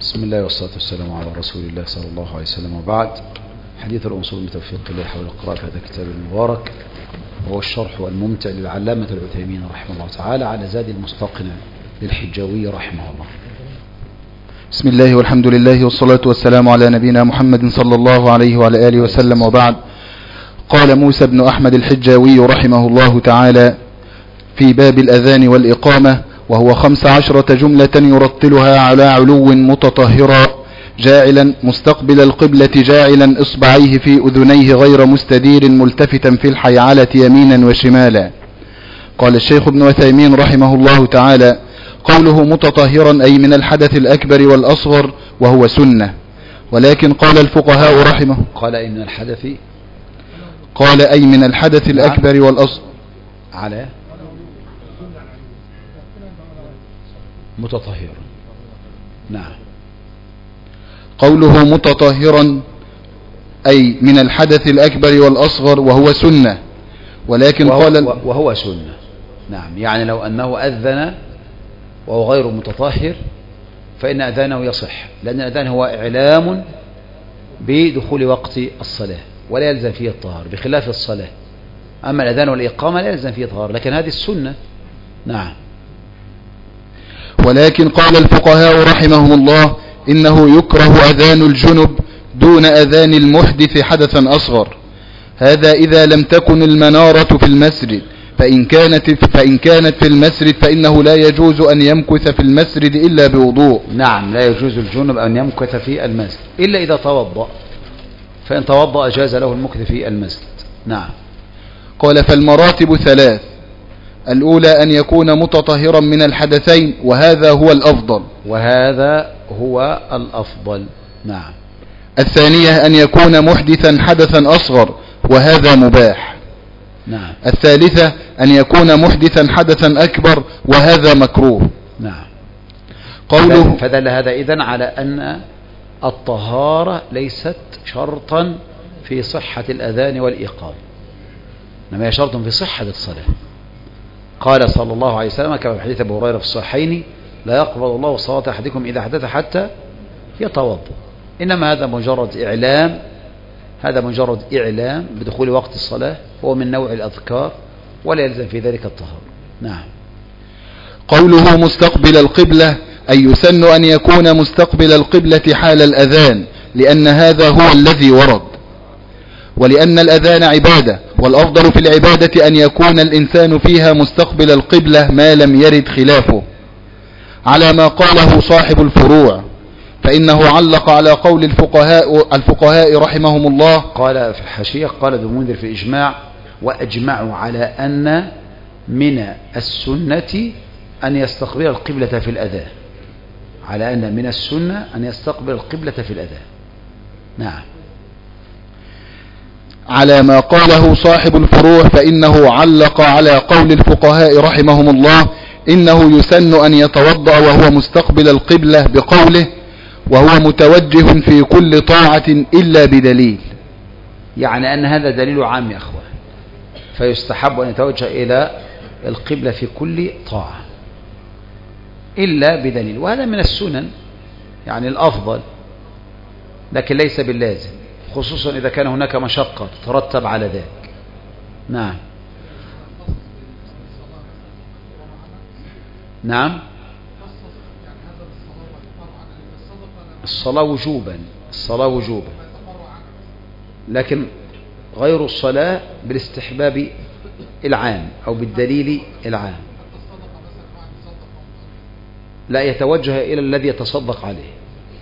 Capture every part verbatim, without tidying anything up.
بسم الله والصلاة والسلام على رسول الله صلى الله عليه وسلم، وبعد. حديث الأصول بتوفيق الله حول القراءة في هذا الكتاب المبارك، وهو الشرح والممتع للعلامة العثيمين رحمه الله تعالى على زاد المستقنع للحجاوي رحمه الله. بسم الله والحمد لله والصلاة والسلام على نبينا محمد صلى الله عليه وعلى آله وسلم، وبعد. قال موسى بن أحمد الحجاوي رحمه الله تعالى في باب الأذان والإقامة، وهو خمس عشرة جملة يرتلها على علو متطهرا جاعلا مستقبل القبلة، جاعلا إصبعيه في أذنيه غير مستدير ملتفتا في الحيعلة يمينا وشمالا. قال الشيخ ابن عثيمين رحمه الله تعالى: قوله متطهرا أي من الحدث الأكبر والأصغر، وهو سنة. ولكن قال الفقهاء رحمه قال أي من الحدث قال أي من الحدث الأكبر والأصغر على متطهرا. نعم. قوله متطهرا أي من الحدث الأكبر والأصغر، وهو سنة. ولكن وهو قال وهو سنة. نعم، يعني لو أنه أذن وهو غير متطهر فإن أذانه يصح، لأن الأذان هو إعلام بدخول وقت الصلاة ولا يلزم فيه الطهارة، بخلاف الصلاة. أما الأذان والإقامة لا يلزم فيه الطهارة، لكن هذه السنة. نعم. ولكن قال الفقهاء رحمهم الله: إنه يكره أذان الجنب دون أذان المحدث حدثا أصغر، هذا إذا لم تكن المنارة في المسجد، فإن كانت, فإن كانت في المسجد فإنه لا يجوز أن يمكث في المسجد إلا بوضوء. نعم، لا يجوز الجنب أن يمكث في المسجد إلا إذا توضأ، فإن توضأ جاز له المكث في المسجد. نعم. قال: فالمراتب ثلاث: الأولى أن يكون متطهرا من الحدثين، وهذا هو الأفضل وهذا هو الأفضل. نعم. الثانية أن يكون محدثا حدثا أصغر، وهذا مباح. نعم. الثالثة أن يكون محدثا حدثا أكبر، وهذا مكروه. نعم. قوله فدل هذا إذن على أن الطهارة ليست شرطا في صحة الأذان والإقامة، إنما هي شرط في صحة الصلاة. قال صلى الله عليه وسلم كما في حديث أبي هريرة في الصحيحين: لا يقبل الله صلاة أحدكم إذا حدث حتى يتوضأ. إنما هذا مجرد إعلام هذا مجرد إعلام بدخول وقت الصلاة، هو من نوع الأذكار ولا يلزم في ذلك الطهارة. نعم. قوله مستقبل القبلة أي يسن أن يكون مستقبل القبلة حال الأذان، لأن هذا هو الذي ورد، ولأن الأذان عبادة، والأفضل في العبادة أن يكون الإنسان فيها مستقبل القبلة ما لم يرد خلافه، على ما قاله صاحب الفروع، فإنه علق على قول الفقهاء الفقهاء رحمهم الله. قال في الحاشية، قال ابن منذر في الإجماع: وأجمعوا على أن من السنة أن يستقبل القبلة في الأذان، على أن من السنة أن يستقبل القبلة في الأذان. نعم. على ما قاله صاحب الفروع، فإنه علق على قول الفقهاء رحمهم الله: إنه يسن أن يتوضأ وهو مستقبل القبلة، بقوله: وهو متوجه في كل طاعة إلا بدليل. يعني أن هذا دليل عام يا أخوان، فيستحب أن يتوجه إلى القبلة في كل طاعة إلا بدليل، وهذا من السنن، يعني الأفضل، لكن ليس باللازم، خصوصا إذا كان هناك مشقة تترتب على ذلك. نعم. نعم. الصلاة وجوبا الصلاة وجوبا لكن غير الصلاة بالاستحباب العام أو بالدليل العام. لا يتوجه إلى الذي يتصدق عليه،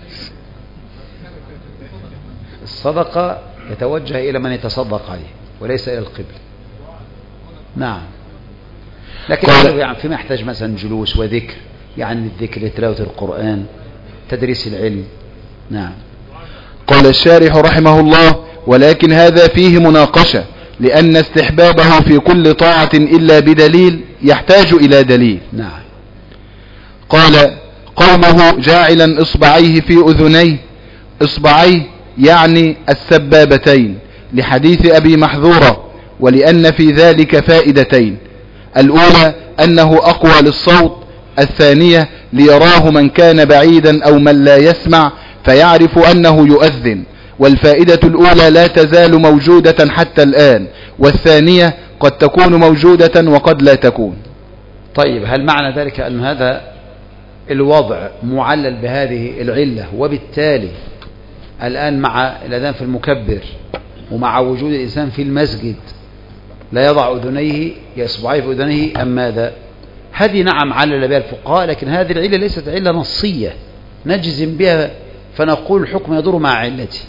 الصدقة يتوجه إلى من يتصدق عليه وليس إلى القبلة. نعم. لكن يعني فيما يحتاج مثلا جلوس وذكر، يعني الذكر، تلاوة القرآن، تدريس العلم. نعم. قال الشارح رحمه الله: ولكن هذا فيه مناقشة، لأن استحبابه في كل طاعة إلا بدليل يحتاج إلى دليل. نعم. قال: قومه جاعلا إصبعيه في أذنيه، إصبعيه يعني السبابتين، لحديث أبي محذورة، ولأن في ذلك فائدتين: الأولى أنه أقوى للصوت، الثانية ليراه من كان بعيدا أو من لا يسمع فيعرف أنه يؤذن. والفائدة الأولى لا تزال موجودة حتى الآن، والثانية قد تكون موجودة وقد لا تكون. طيب، هل معنى ذلك أن هذا الوضع معلل بهذه العلة، وبالتالي الآن مع الأذان في المكبر ومع وجود الإنسان في المسجد لا يضع أذنيه يصبعيه في أذنيه أم ماذا؟ هذه نعم علل بها الفقهاء، لكن هذه العلة ليست علة نصية نجزم بها فنقول الحكم يدور مع علته،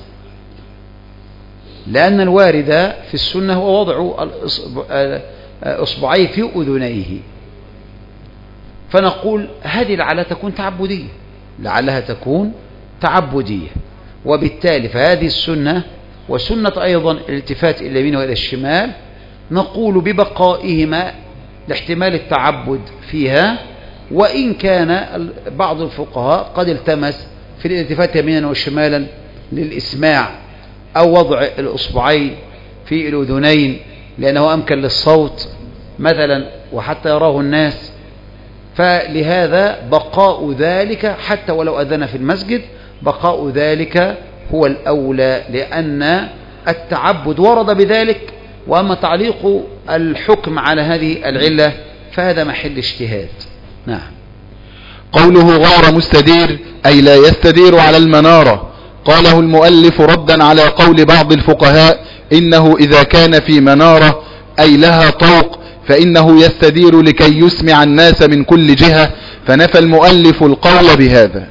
لأن الوارد في السنة هو وضع أصبعيه في أذنيه، فنقول هذه لعلها تكون تعبدية، لعلها تكون تعبدية، وبالتالي فهذه السنة وسنة أيضا الالتفات إلى اليمين وإلى الشمال نقول ببقائهما لاحتمال التعبد فيها، وإن كان بعض الفقهاء قد التمس في الالتفات يمينا وشمالا للإسماع أو وضع الأصبعين في الأذنين لأنه أمكن للصوت مثلا وحتى يراه الناس، فلهذا بقاء ذلك حتى ولو أذن في المسجد بقاء ذلك هو الأولى، لأن التعبد ورد بذلك، وأما تعليق الحكم على هذه العلة فهذا محل اجتهاد. نعم. قوله غير مستدير أي لا يستدير على المنارة. قاله المؤلف ردا على قول بعض الفقهاء إنه إذا كان في منارة أي لها طوق فإنه يستدير لكي يسمع الناس من كل جهة، فنفى المؤلف القول بهذا.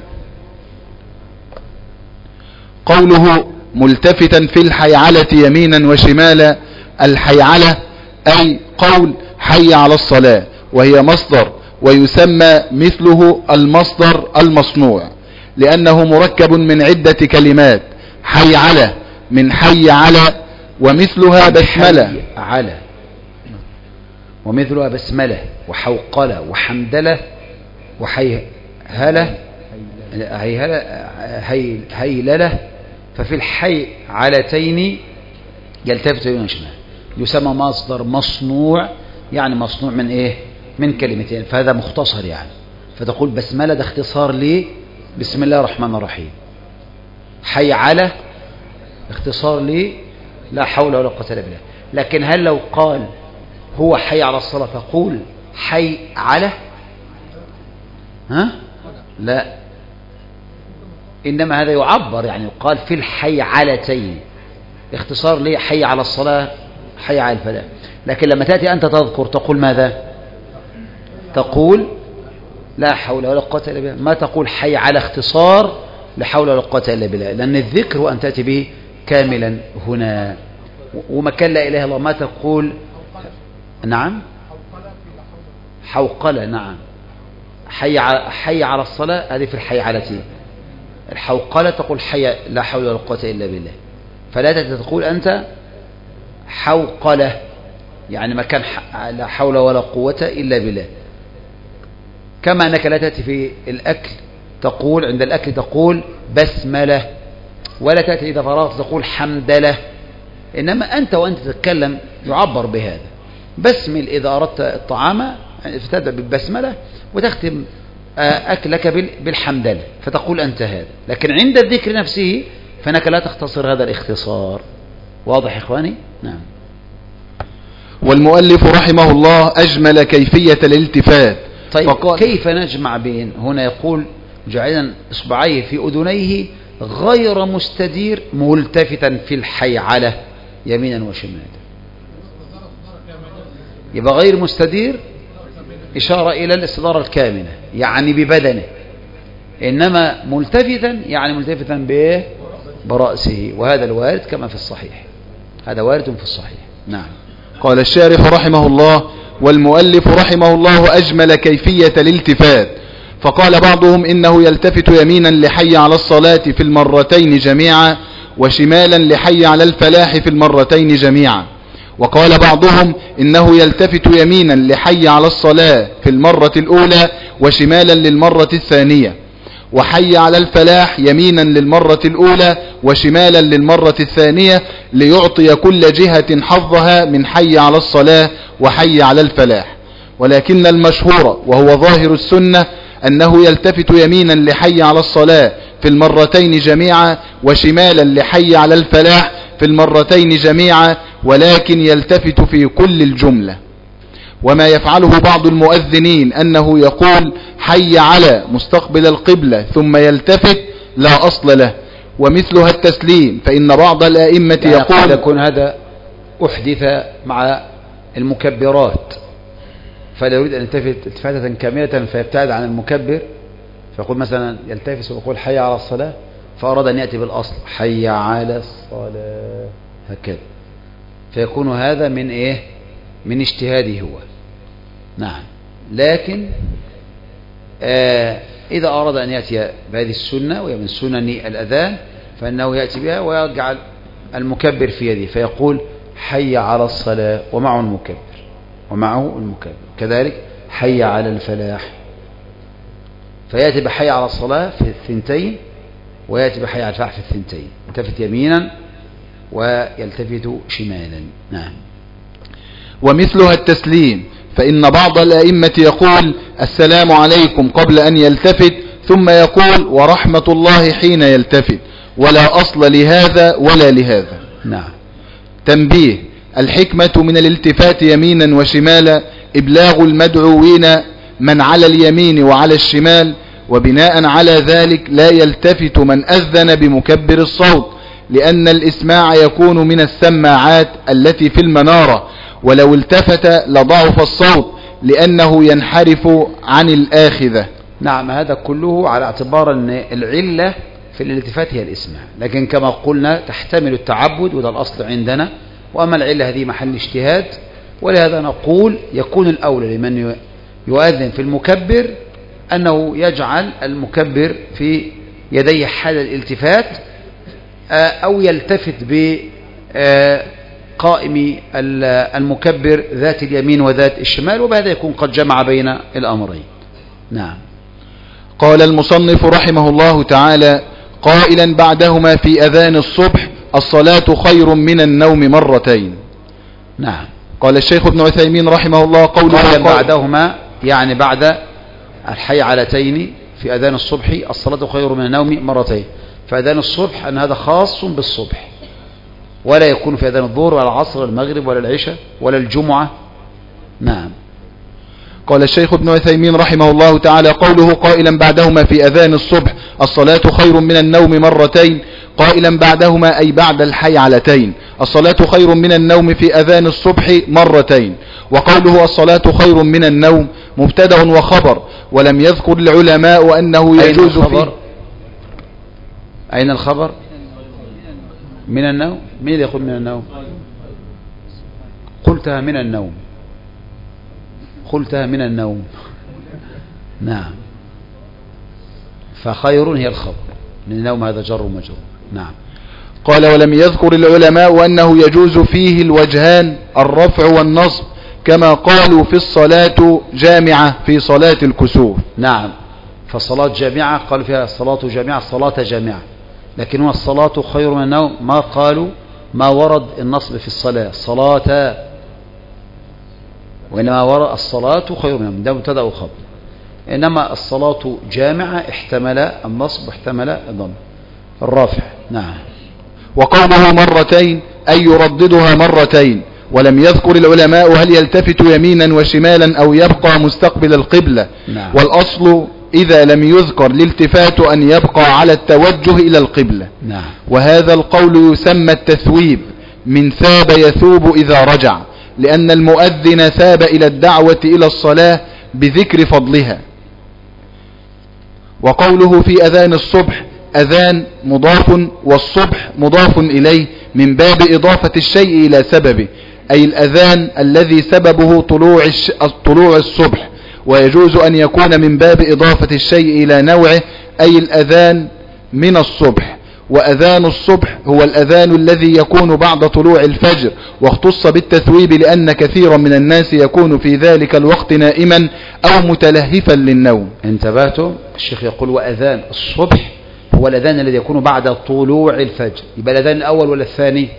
قوله ملتفتا في الحيعلة يمينا وشمالا. الحيعلة أي قول حي على الصلاة، وهي مصدر ويسمى مثله المصدر المصنوع لأنه مركب من عدة كلمات. حي على من حي على، ومثلها بسملة على ومثلها بسملة وحوقلة وحمدلة وحيهلة هيهلة هيللة. ففي الحي علتين يلتفت يمين وشمال يسمى مصدر مصنوع، يعني مصنوع من ايه؟ من كلمتين، فهذا مختصر يعني، فتقول بسملة ده اختصار ليه بسم الله الرحمن الرحيم. حي على اختصار ليه لا حول ولا قوة الا بالله. لكن هل لو قال هو حي على الصلاة تقول حي على؟ ها؟ لا، إنما هذا يعبر يعني يقال في الحي علتين اختصار ليه حي على الصلاة حي على الفلاح. لكن لما تأتي أنت تذكر تقول ماذا؟ تقول لا حول ولا قوة إلا بالله، ما تقول حي على اختصار لا حول ولا قوة إلا بالله، لأن الذكر وأن تأتي به كاملا هنا. ومكان لا إله إلا الله ما تقول نعم حوقلة. نعم، حي على, حي على الصلاة هذه في الحي علتين. الحوقلة تقول حي لا حول ولا قوة إلا بالله، فلا تقول أنت حوقلة يعني مكان لا حول ولا قوة إلا بالله. كما أنك لا تأتي في الأكل تقول عند الأكل تقول بسملة، ولا تأتي إذا فرغت تقول حمدلة، إنما أنت وأنت تتكلم يعبر بهذا. بسمل إذا أردت الطعام فتبدأ بالبسملة وتختم أكلك بالحمدلة فتقول أنت هذا. لكن عند الذكر نفسه فإنك لا تختصر هذا الاختصار. واضح إخواني؟ نعم. والمؤلف رحمه الله أجمل كيفية الالتفات. طيب كيف نجمع بين هنا؟ يقول جعلا إصبعيه في أذنيه غير مستدير ملتفتا في الحيعلة يمينا وشمالا. يبقى غير مستدير إشارة إلى الاستدارة الكاملة يعني ببدنه، إنما ملتفتا يعني ملتفتا بإيه؟ برأسه، وهذا الوارد كما في الصحيح، هذا وارد في الصحيح. نعم. قال الشارح رحمه الله والمؤلف رحمه الله أجمل كيفية الالتفات، فقال بعضهم إنه يلتفت يمينا لحي على الصلاة في المرتين جميعا، وشمالا لحي على الفلاح في المرتين جميعا. وقال بعضهم إنه يلتفت يمينا لحي على الصلاة في المرة الأولى وشمالا للمرة الثانية، وحي على الفلاح يمينا للمرة الأولى وشمالا للمرة الثانية، ليعطي كل جهة حظها من حي على الصلاة وحي على الفلاح. ولكن المشهور وهو ظاهر السنة أنه يلتفت يمينا لحي على الصلاة في المرتين جميعا وشمالا لحي على الفلاح في المرتين جميعا، ولكن يلتفت في كل الجملة. وما يفعله بعض المؤذنين أنه يقول حي على مستقبل القبلة ثم يلتفت لا أصل له، ومثلها التسليم، فإن بعض الأئمة يعني يقول قد يكون هذا أحدث مع المكبرات، فلا يريد أن يلتفت التفاتة كاملة فيبتعد عن المكبر، فيقول مثلا يلتفت ويقول حي على الصلاة، فأراد أن يأتي بالأصل حي على الصلاة هكذا، فيكون هذا من إيه؟ من اجتهاده هو. نعم. لكن آه إذا أراد أن يأتي بهذه السنة وهي من سنن الأذان فإنه يأتي بها ويجعل المكبر في يده فيقول حي على الصلاة ومعه المكبر ومعه المكبر، كذلك حي على الفلاح، فيأتي بحي على الصلاة في الثنتين ويأتي بحي على الفلاح في الثنتين، يلتفت يمينا ويلتفت شمالا. نعم. ومثلها التسليم، فإن بعض الأئمة يقول السلام عليكم قبل أن يلتفت، ثم يقول ورحمة الله حين يلتفت، ولا أصل لهذا ولا لهذا. نعم. تنبيه: الحكمة من الالتفات يمينا وشمالا إبلاغ المدعوين من على اليمين وعلى الشمال، وبناء على ذلك لا يلتفت من أذن بمكبر الصوت، لأن الإسماع يكون من السماعات التي في المنارة، ولو التفت لضعف الصوت لأنه ينحرف عن الآخذة. نعم. هذا كله على اعتبار أن العلة في الالتفات هي الإسماع، لكن كما قلنا تحتمل التعبد وده الأصل عندنا، وأما العلة هذه محل اجتهاد، ولهذا نقول يكون الأولى لمن يؤذن في المكبر أنه يجعل المكبر في يديه حال الالتفات، أو يلتفت بقائم المكبر ذات اليمين وذات الشمال، وبهذا يكون قد جمع بين الأمرين. نعم. قال المصنف رحمه الله تعالى قائلا بعدهما في أذان الصبح الصلاة خير من النوم مرتين. نعم. قال الشيخ ابن عثيمين رحمه الله قوله قائلا بعدهما يعني بعد الحي علتين في أذان الصبح الصلاة خير من النوم مرتين، فأذان الصبح أن هذا خاص بالصبح، ولا يكون في أذان الظهر ولا العصر ولا المغرب ولا العشاء ولا الجمعة. نعم. قال الشيخ ابن عثيمين رحمه الله تعالى قوله قائلا بعدهما في أذان الصبح الصلاة خير من النوم مرتين، قائلا بعدهما أي بعد الحي علتين الصلاة خير من النوم في أذان الصبح مرتين. وقوله الصلاة خير من النوم مبتدأ وخبر، ولم يذكر العلماء أنه يجوز أين فيه. أين الخبر؟ من النوم. مين اللي يقول من النوم؟ قلتها من النوم، قلتها من النوم. نعم. فخير هي الخبر، من النوم هذا جر ومجرور. نعم. قال ولم يذكر العلماء أنه يجوز فيه الوجهان الرفع والنصب، كما قالوا في الصلاة جامعة في صلاة الكسوف. نعم. فالصلاة جامعة قالوا فيها الصلاة جامعة الصلاة جامعة، لكن هو الصلاة خير من النوم ما قالوا ما ورد النصب في الصلاة صلاة، وإنما ورد الصلاة خير من النوم، ده مبتدأ وخبر. إنما الصلاة جامعة احتمل النصب واحتمل الضم الرافع. نعم. وقوله مرتين أي يرددها مرتين، ولم يذكر العلماء هل يلتفت يمينا وشمالا أو يبقى مستقبل القبلة. نعم. والأصل إذا لم يذكر الالتفات أن يبقى على التوجه إلى القبلة. نعم. وهذا القول يسمى التثويب، من ثاب يثوب إذا رجع، لأن المؤذن ثاب إلى الدعوة إلى الصلاة بذكر فضلها. وقوله في أذان الصبح أذان مضاف والصبح مضاف إليه من باب إضافة الشيء إلى سببه، أي الأذان الذي سببه طلوع, الش... طلوع الصبح، ويجوز أن يكون من باب إضافة الشيء إلى نوعه، أي الأذان من الصبح. وأذان الصبح هو الأذان الذي يكون بعد طلوع الفجر، واختص بالتثويب لأن كثيرا من الناس يكون في ذلك الوقت نائما أو متلهفا للنوم. انتبهتم؟ الشيخ يقول وأذان الصبح هو الأذان الذي يكون بعد طلوع الفجر، يبقى الأذان الأول ولا الثاني؟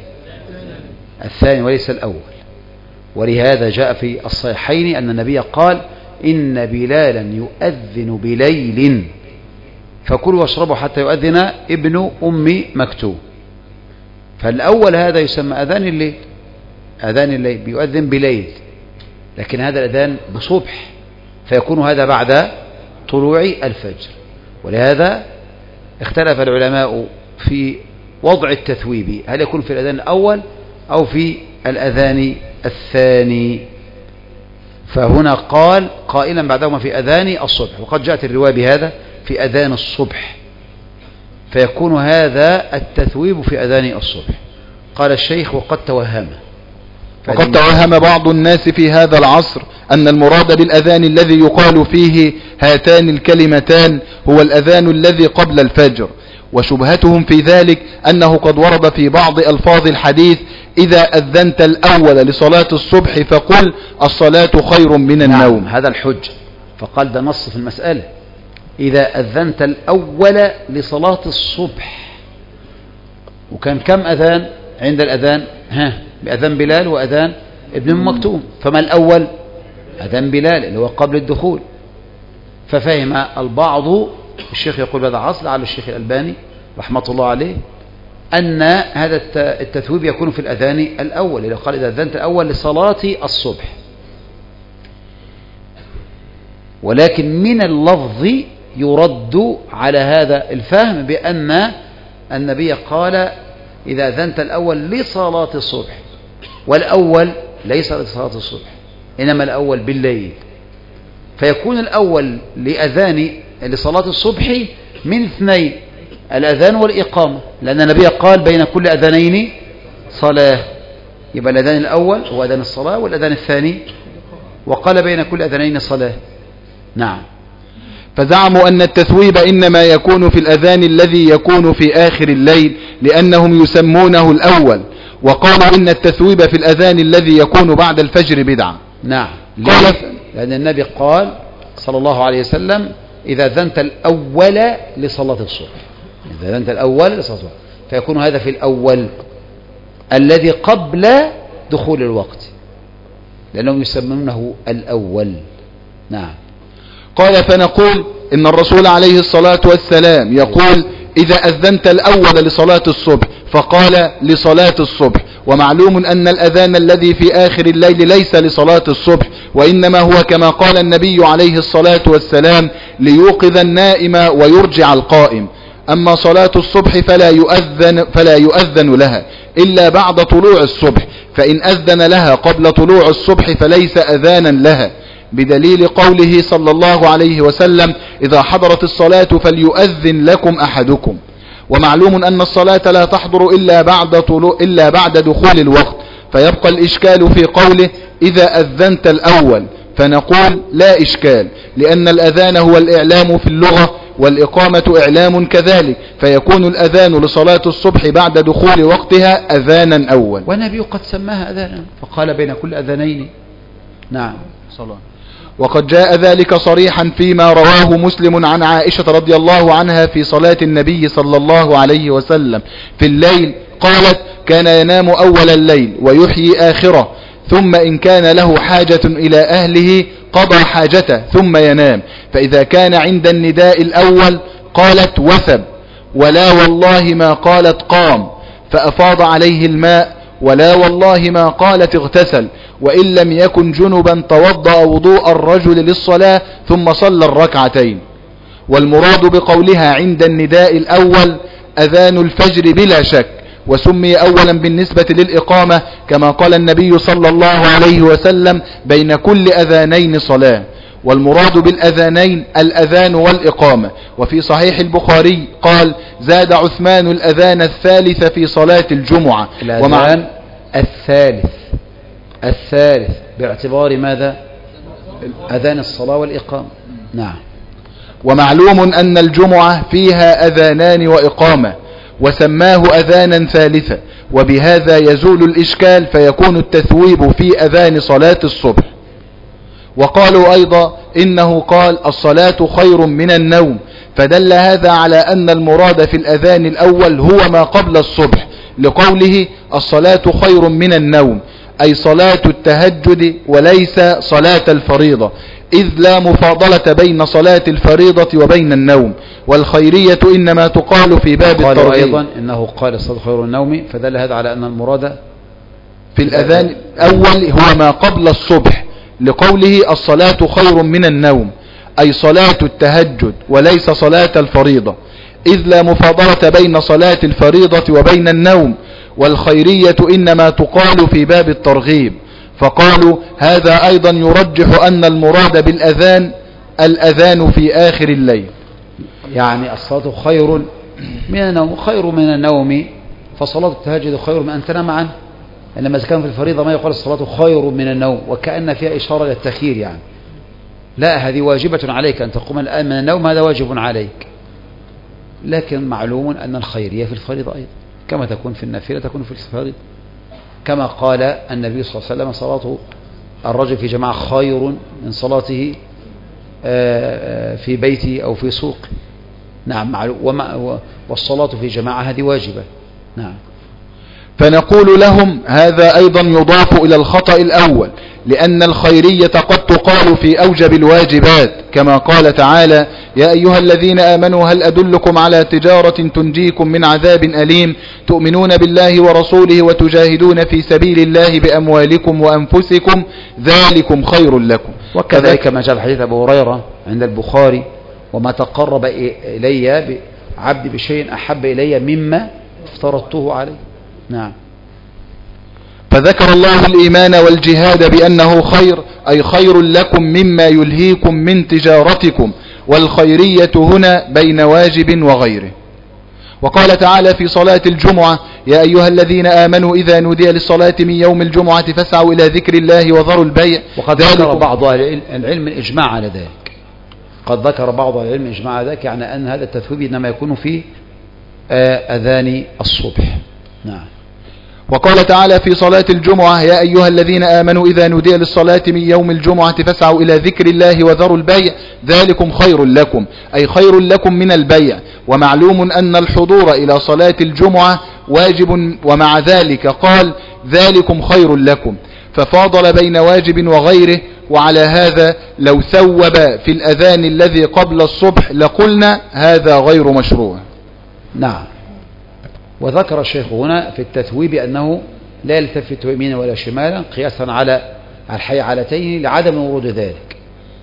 الثاني وليس الأول. ولهذا جاء في الصحيحين أن النبي قال إن بلالا يؤذن بليل فكلوا واشربوا حتى يؤذن ابن أم مكتوم. فالأول هذا يسمى أذان الليل، أذان الليل بيؤذن بليل، لكن هذا الأذان بصبح، فيكون هذا بعد طلوع الفجر. ولهذا اختلف العلماء في وضع التثويب، هل يكون في الأذان الأول أو في الأذان الثاني. فهنا قال قائلا بعدهما في أذان الصبح، وقد جاءت الرواية بهذا في أذان الصبح، فيكون هذا التثويب في أذان الصبح. قال الشيخ وقد توهم وقد توهم بعض الناس في هذا العصر أن المراد بالأذان الذي يقال فيه هاتان الكلمتان هو الأذان الذي قبل الفجر، وشبهتهم في ذلك أنه قد ورد في بعض ألفاظ الحديث إذا أذنت الأول لصلاة الصبح فقل الصلاة خير من النوم. نعم، هذا الحج، فقال ده نص في المسألة، إذا أذنت الأول لصلاة الصبح. وكان كم أذان عند الأذان؟ ها، بأذان بلال وأذان ابن أم مكتوم. فما الأول؟ أذان بلال اللي هو قبل الدخول. ففهم البعض، الشيخ يقول بهذا عصر على الشيخ الألباني رحمة الله عليه، أن هذا التثويب يكون في الأذان الأول، اللي قال إذا أذنت الأول لصلاة الصبح. ولكن من اللفظ يرد على هذا الفهم بأن النبي قال إذا أذنت الأول لصلاة الصبح، والأول ليس لصلاة الصبح إنما الأول بالليل، فيكون الأول لأذان لصلاة الصبح من اثنين، الأذان والإقامة، لأن النبي قال بين كل أذانين صلاة، يبقى الأذان الأول هو أذان الصلاة والأذان الثاني، وقال بين كل أذانين صلاة. نعم. فزعموا أن التثويب إنما يكون في الأذان الذي يكون في آخر الليل لأنهم يسمونه الأول، وقالوا إن التثويب في الأذان الذي يكون بعد الفجر بدعة. نعم، قال لأن النبي قال صلى الله عليه وسلم إذا أذنت الأول لصلاة الصبح، إذا أذنت الأول لصلاة الصبح، فيكون هذا في الأول الذي قبل دخول الوقت، لأنهم يسمونه الأول. نعم. قال فنقول إن الرسول عليه الصلاة والسلام يقول إذا أذنت الأول لصلاة الصبح فقال لصلاة الصبح، ومعلوم أن الأذان الذي في آخر الليل ليس لصلاة الصبح، وإنما هو كما قال النبي عليه الصلاة والسلام ليوقظ النائم ويرجع القائم. أما صلاة الصبح فلا يؤذن, فلا يؤذن لها إلا بعد طلوع الصبح، فإن أذن لها قبل طلوع الصبح فليس أذانا لها، بدليل قوله صلى الله عليه وسلم إذا حضرت الصلاة فليؤذن لكم أحدكم. ومعلوم أن الصلاة لا تحضر إلا بعد طلوع إلا بعد دخول الوقت، فيبقى الإشكال في قوله إذا أذنت الأول، فنقول لا إشكال، لأن الأذان هو الإعلام في اللغة، والإقامة إعلام كذلك، فيكون الأذان لصلاة الصبح بعد دخول وقتها أذانا أول. والنبي قد سماها أذانا فقال بين كل أذانين. نعم. صلاة. وقد جاء ذلك صريحا فيما رواه مسلم عن عائشة رضي الله عنها في صلاة النبي صلى الله عليه وسلم في الليل، قالت كان ينام أول الليل ويحيي آخره، ثم إن كان له حاجة إلى أهله قضى حاجته ثم ينام، فإذا كان عند النداء الأول قالت وثب، ولا والله ما قالت قام، فأفاض عليه الماء، ولا والله ما قالت اغتسل، وإن لم يكن جنبا توضأ وضوء الرجل للصلاة ثم صلى الركعتين. والمراد بقولها عند النداء الأول أذان الفجر بلا شك، وسمي أولا بالنسبة للإقامة كما قال النبي صلى الله عليه وسلم بين كل أذانين صلاة، والمراد بالأذانين الأذان والإقامة. وفي صحيح البخاري قال زاد عثمان الأذان الثالث في صلاة الجمعة. الأذان الثالث الثالث باعتبار ماذا؟ أذان الصلاة والإقامة. نعم. ومعلوم أن الجمعة فيها أذانان وإقامة، وسماه أذانا ثالثا، وبهذا يزول الإشكال، فيكون التثويب في أذان صلاة الصبح. وقالوا أيضا إنه قال الصلاة خير من النوم، فدل هذا على أن المراد في الأذان الأول هو ما قبل الصبح، لقوله الصلاة خير من النوم، أي صلاة التهجد وليس صلاة الفريضة، إذ لا مفاضلة بين صلاة الفريضة وبين النوم، والخيرية إنما تقال في باب قال الترغيب. أيضا إنه قال الصلاة خير من النوم، فدل هذا على أن المراد في الأذان الأول هو ما قبل الصبح، لقوله الصلاة خير من النوم، أي صلاة التهجد وليس صلاة الفريضة، إذ لا مفاضلة بين صلاة الفريضة وبين النوم، والخيرية إنما تقال في باب الترغيب. فقالوا هذا أيضا يرجح أن المراد بالأذان الأذان في آخر الليل، يعني الصلاة خير من النوم، خير من النوم، فصلاة التهجد خير من أن تنام عنه. إنما إذا كان في الفريضة ما يقال الصلاة خير من النوم، وكأن فيها إشارة للتخيير، يعني لا، هذه واجبة عليك أن تقوم الآن من النوم، هذا واجب عليك. لكن معلوم أن الخيرية في الفريضة أيضا، كما تكون في النافلة تكون في الفريضة، كما قال النبي صلى الله عليه وسلم صلاة الرجل في جماعة خير من صلاته في بيته أو في سوق. نعم، معلوم. والصلاة في جماعة هذه واجبة. نعم. فنقول لهم هذا أيضا يضاف إلى الخطأ الأول، لأن الخيرية قد تقال في أوجب الواجبات، كما قال تعالى يا أيها الذين آمنوا هل أدلكم على تجارة تنجيكم من عذاب أليم تؤمنون بالله ورسوله وتجاهدون في سبيل الله بأموالكم وأنفسكم ذلكم خير لكم. وكذلك ما جاء في حديث أبو هريرة عند البخاري وما تقرب إلي عبدي بشيء أحب إلي مما افترضته عليه. نعم. فذكر الله الإيمان والجهاد بأنه خير، أي خير لكم مما يلهيكم من تجارتكم، والخيرية هنا بين واجب وغيره. وقال تعالى في صلاة الجمعة يا أيها الذين آمنوا إذا نودي للصلاة من يوم الجمعة فاسعوا إلى ذكر الله وذروا البيع. وقد ذكر بعض أهل العلم الإجماع على ذلك، قد ذكر بعض أهل العلم الإجماع على ذلك، يعني أن هذا التثويب إنما يكون في أذان الصبح. نعم. وقال تعالى في صلاة الجمعة يا أيها الذين آمنوا إذا نودي للصلاة من يوم الجمعة فاسعوا إلى ذكر الله وذروا البيع ذلكم خير لكم، أي خير لكم من البيع. ومعلوم أن الحضور إلى صلاة الجمعة واجب، ومع ذلك قال ذلكم خير لكم، ففاضل بين واجب وغيره. وعلى هذا لو ثوب في الأذان الذي قبل الصبح لقلنا هذا غير مشروع. نعم. وذكر الشيخ هنا في التثويب أنه لا يلتفت يمينا ولا شمالا قياسا على الحيعلتين لعدم ورود ذلك،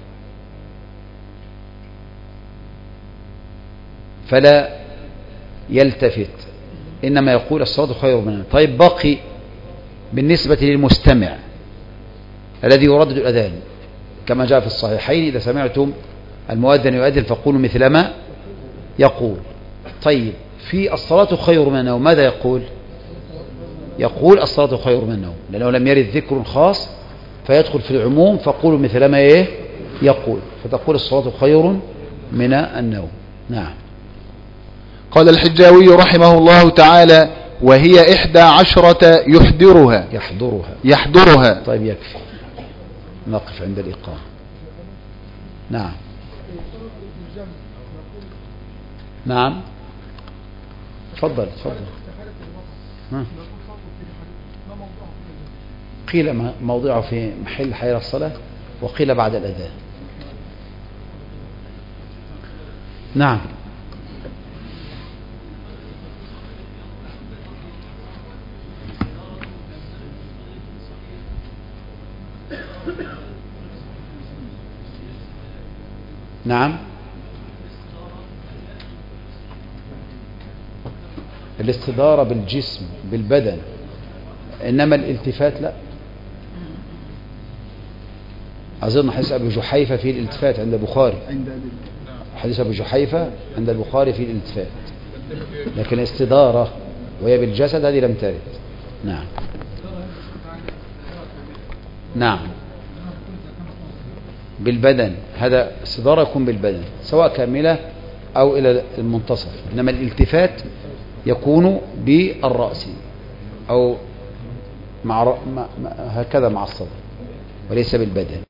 فلا يلتفت، إنما يقول الصلاة خير منها. طيب، باقي بالنسبة للمستمع الذي يردد الأذان كما جاء في الصحيحين إذا سمعتم المؤذن يؤذن فقولوا مثل ما يقول. طيب، في الصلاة خير من النوم ماذا يقول؟ يقول الصلاة خير من النوم، لأنه لم يرد ذكر خاص فيدخل في العموم، فقولوا مثل ما إيه يقول، فتقول الصلاة خير من النوم. نعم. قال الحجاوي رحمه الله تعالى وهي إحدى عشرة يحضرها يحضرها يحضرها طيب، يكفي نقف عند الإقامة. نعم. نعم. تفضل تفضل. ها. قيل موضعه في محل حير الصلاة، وقيل بعد الأذان. نعم. نعم. الاستدارة بالجسم بالبدن، إنما الالتفات لا. أظن حديث أبي جحيفة في الالتفات عند البخاري، حديث أبي جحيفة عند البخاري في الالتفات، لكن الاستدارة وهي بالجسد هذه لم ترد. نعم. نعم. بالبدن، هذا استدارة يكون بالبدن سواء كاملة أو إلى المنتصف، إنما الالتفات يكون بالرأس أو مع هكذا مع الصدر وليس بالبدن.